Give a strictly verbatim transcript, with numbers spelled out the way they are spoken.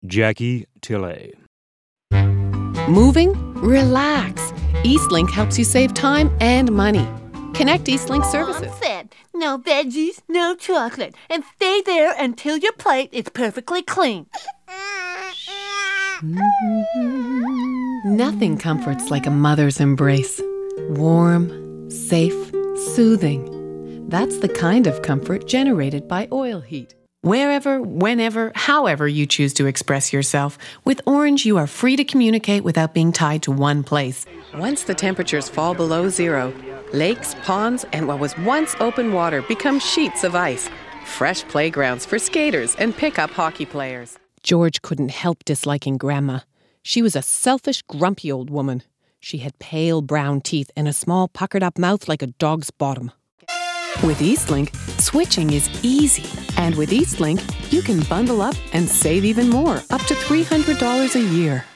Jackie Tilley. Moving? Relax. Eastlink helps you save time and money. Connect Eastlink services. Mom said, no veggies, no chocolate, and stay there until your plate is perfectly clean. Nothing comforts like a mother's embrace. Warm, safe, soothing. That's the kind of comfort generated by Oil Heat. Wherever, whenever, however you choose to express yourself, with Orange you are free to communicate without being tied to one place. Once the temperatures fall below zero, lakes, ponds, and what was once open water become sheets of ice. Fresh playgrounds for skaters and pickup hockey players. George couldn't help disliking Grandma. She was a selfish, grumpy old woman. She had pale brown teeth and a small puckered-up mouth like a dog's bottom. With Eastlink, switching is easy. And with Eastlink, you can bundle up and save even more, up to three hundred dollars a year.